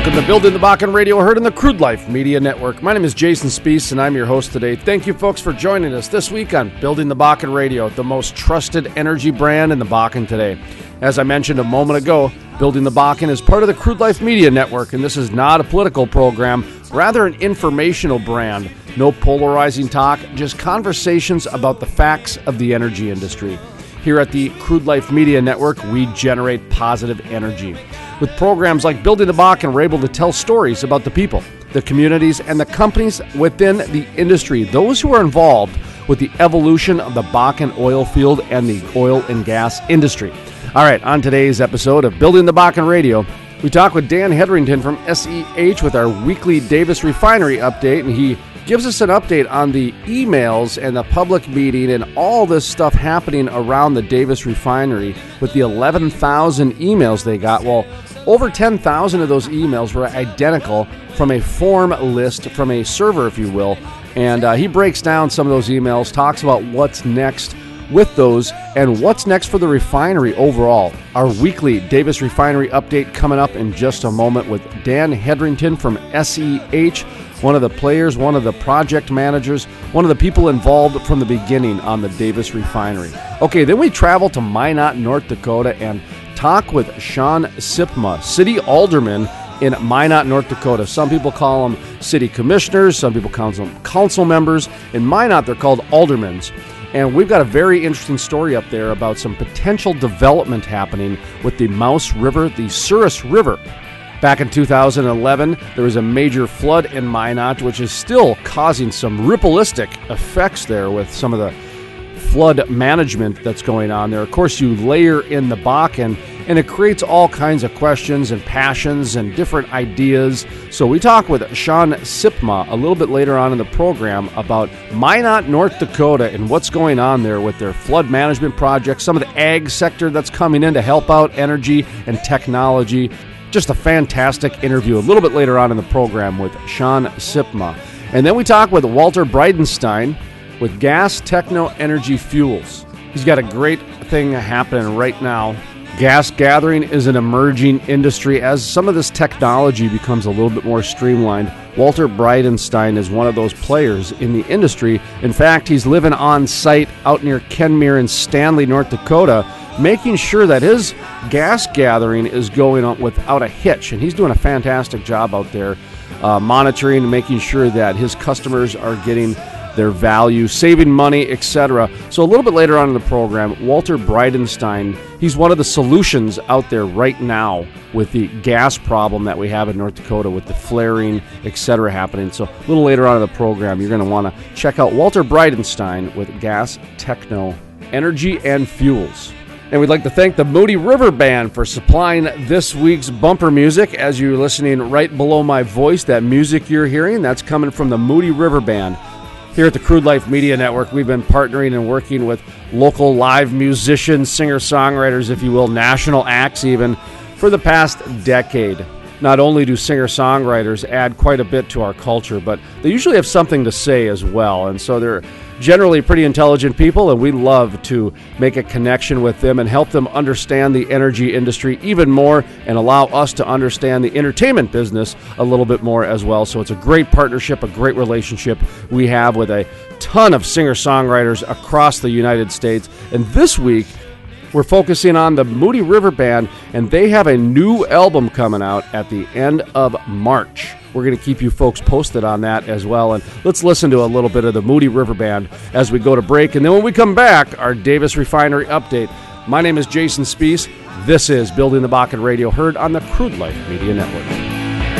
Welcome to Building the Bakken Radio, heard in the Crude Life Media Network. My name is Jason Spees, and I'm your host today. Thank you, folks, for joining us this week on Building the Bakken Radio, the most trusted energy brand in the Bakken today. As I mentioned a moment ago, Building the Bakken is part of the Crude Life Media Network, and this is not a political program, rather an informational brand. No polarizing talk, just conversations about the facts of the energy industry. Here at the Crude Life Media Network, we generate positive energy. With programs like Building the Bakken, we're able to tell stories about the people, the communities, and the companies within the industry, those who are involved with the evolution of the Bakken oil field and the oil and gas industry. All right, on today's episode of Building the Bakken Radio, we talk with Dan Hedrington from SEH with our weekly Davis Refinery update, and he gives us an update on the emails and the public meeting and all this stuff happening around the Davis Refinery with the 11,000 emails they got. Well, over 10,000 of those emails were identical from a form list from a server, if you will. And he breaks down some of those emails, talks about what's next with those and what's next for the refinery overall. Our weekly Davis Refinery update coming up in just a moment with Dan Hedrington from SEH, one of the players, one of the project managers, one of the people involved from the beginning on the Davis Refinery. Okay, then we travel to Minot, North Dakota, and talk with Sean Sipma, city alderman in Minot, North Dakota. Some people call them city commissioners, some people call them council members. In Minot, they're called aldermans. And we've got a very interesting story up there about some potential development happening with the Mouse River, the Souris River. Back in 2011, there was a major flood in Minot, which is still causing some rippleistic effects there with some of the flood management that's going on there. Of course, you layer in the Bakken, and it creates all kinds of questions and passions and different ideas. So we talk with Sean Sipma a little bit later on in the program about Minot, North Dakota, and what's going on there with their flood management projects, some of the ag sector that's coming in to help out energy and technology. Just a fantastic interview a little bit later on in the program with Sean Sipma. And then we talk with Walter Bridenstine with Gas Techno Energy Fuels. He's got a great thing happening right now. Gas gathering is an emerging industry as some of this technology becomes a little bit more streamlined. Walter Bridenstine is one of those players in the industry. In fact, he's living on site out near Kenmere in Stanley, North Dakota, making sure that his gas gathering is going on without a hitch. And he's doing a fantastic job out there, monitoring and making sure that his customers are getting their value, saving money, etc. So a little bit later on in the program, Walter Bridenstine, he's one of the solutions out there right now with the gas problem that we have in North Dakota with the flaring, etc. happening. So a little later on in the program, you're going to want to check out Walter Bridenstine with Gas Techno Energy and Fuels. And we'd like to thank the Moody River Band for supplying this week's bumper music. As you're listening right below my voice, that music you're hearing, that's coming from the Moody River Band. Here at the Crude Life Media Network, we've been partnering and working with local live musicians, singer-songwriters, if you will, national acts even, for the past decade. Not only do singer-songwriters add quite a bit to our culture, but they usually have something to say as well. And so they're generally pretty intelligent people, and we love to make a connection with them and help them understand the energy industry even more and allow us to understand the entertainment business a little bit more as well. So it's a great partnership, a great relationship we have with a ton of singer-songwriters across the United States. And this week, we're focusing on the Moody River Band, and they have a new album coming out at the end of March. We're going to keep you folks posted on that as well. And let's listen to a little bit of the Moody River Band as we go to break. And then when we come back, our Davis Refinery update. My name is Jason Spees. This is Building the Bakken Radio, heard on the Crude Life Media Network.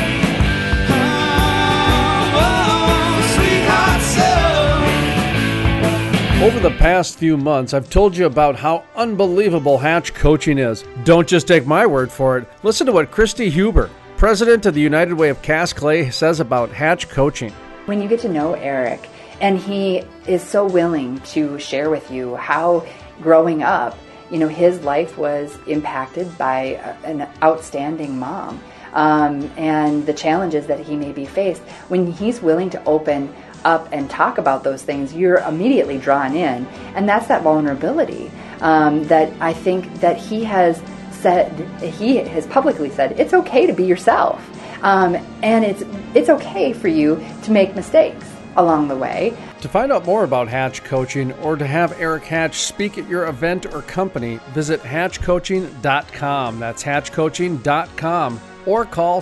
Over the past few months, I've told you about how unbelievable Hatch coaching is. Don't just take my word for it. Listen to what Christy Huber, president of the United Way of Cast Clay, says about Hatch coaching. When you get to know Eric, and he is so willing to share with you how growing up, his life was impacted by an outstanding mom, and the challenges that he may be faced. When he's willing to open up and talk about those things, you're immediately drawn in, and that's that vulnerability that I think that he has publicly said it's okay to be yourself. And it's okay for you to make mistakes along the way. To find out more about Hatch Coaching or to have Eric Hatch speak at your event or company, visit hatchcoaching.com. That's hatchcoaching.com. Or call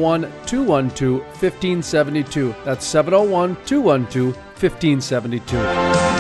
701-212-1572. That's 701-212-1572.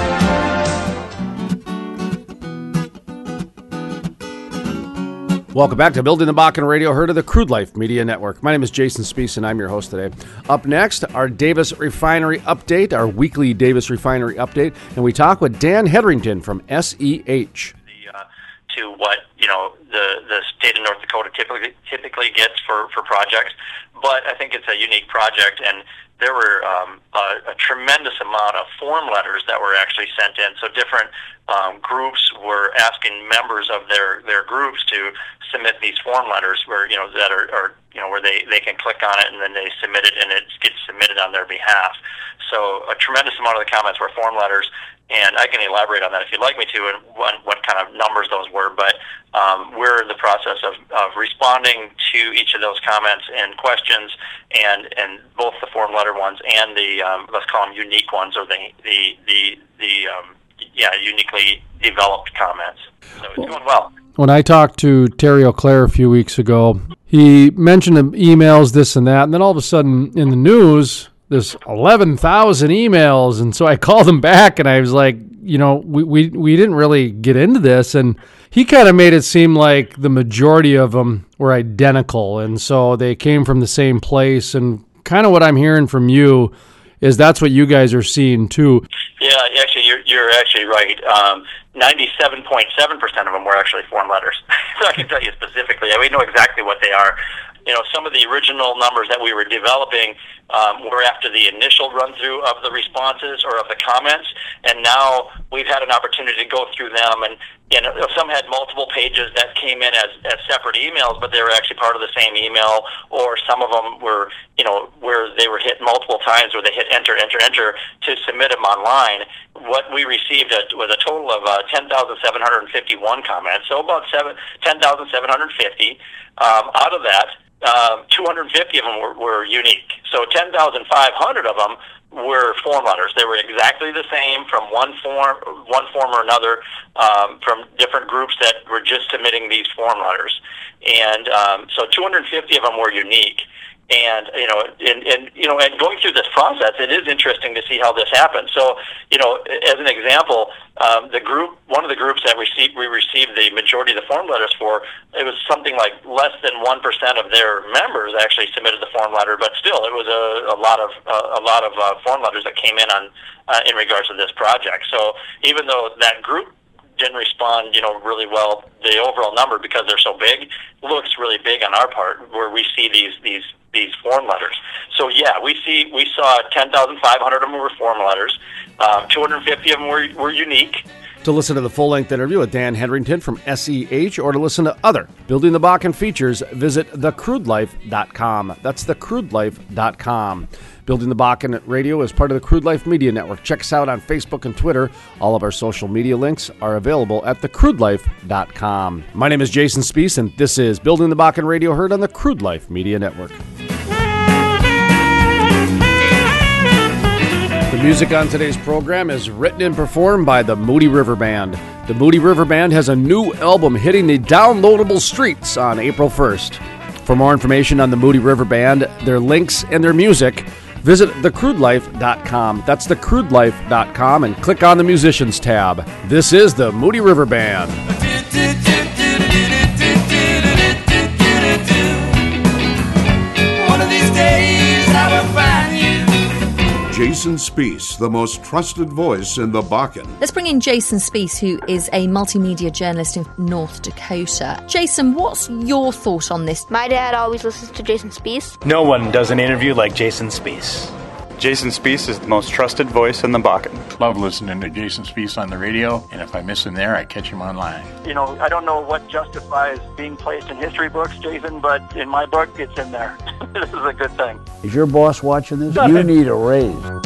Welcome back to Building the Bakken Radio, heard of the Crude Life Media Network. My name is Jason Spees, and I'm your host today. Up next, our Davis Refinery Update, our weekly Davis Refinery Update, and we talk with Dan Hedrington from SEH. To what the state of North Dakota typically gets for projects, but I think it's a unique project, and there were a tremendous amount of form letters that were actually sent in. So different groups were asking members of their groups to submit these form letters where that are where they can click on it and then they submit it and it gets submitted on their behalf. So a tremendous amount of the comments were form letters, and I can elaborate on that if you'd like me to and what kind of numbers those were. But we're in the process of responding to each of those comments and questions, and both the form letter ones and the let's call them unique ones, or the uniquely developed comments. So it's going well. When I talked to Terry O'Clair a few weeks ago, he mentioned emails, this and that, and then all of a sudden in the news, there's 11,000 emails, and so I called him back, and I was like, we didn't really get into this, and he kind of made it seem like the majority of them were identical, and so they came from the same place, and kind of what I'm hearing from you is that's what you guys are seeing too. Yeah, actually, you're actually right. 97.7% of them were actually form letters. So I can tell you specifically. We know exactly what they are. Some of the original numbers that we were developing were after the initial run-through of the responses or of the comments, and now we've had an opportunity to go through them, and some had multiple pages that came in as separate emails, but they were actually part of the same email, or some of them were, where they were hit multiple times, where they hit enter to submit them online. What we received was a total of 10,751 comments, so about 10,750. Out of that, 250 of them were unique. So 10,500 of them were form letters. They were exactly the same from one form or another, from different groups that were just submitting these form letters. And so 250 of them were unique. And and going through this process, it is interesting to see how this happens. So, as an example, one of the groups that we received the majority of the form letters for, it was something like less than 1% of their members actually submitted the form letter, but still, it was a lot of form letters that came in in regards to this project. So, even though that group didn't respond, really well, the overall number, because they're so big, looks really big on our part, where we see these form letters. So yeah, we saw 10,500 of them were form letters. 250 of them were unique. To listen to the full-length interview with Dan Hedrington from SEH, or to listen to other Building the Bakken features, visit thecrudelife.com. That's thecrudelife.com. Building the Bakken Radio is part of the Crude Life Media Network. Check us out on Facebook and Twitter. All of our social media links are available at thecrudelife.com. My name is Jason Spees, and this is Building the Bakken Radio, heard on the Crude Life Media Network. The music on today's program is written and performed by the Moody River Band. The Moody River Band has a new album hitting the downloadable streets on April 1st. For more information on the Moody River Band, their links, and their music, visit thecrudelife.com. That's thecrudelife.com, and click on the Musicians tab. This is the Moody River Band. One of these days I will find you. Jason Spees, the most trusted voice in the Bakken. Let's bring in Jason Spees, who is a multimedia journalist in North Dakota. Jason, what's your thought on this? My dad always listens to Jason Spees. No one does an interview like Jason Spees. Jason Spees is the most trusted voice in the Bakken. Love listening to Jason Spees on the radio, and if I miss him there, I catch him online. I don't know what justifies being placed in history books, Jason, but in my book, it's in there. This is a good thing. Is your boss watching this? You need a raise.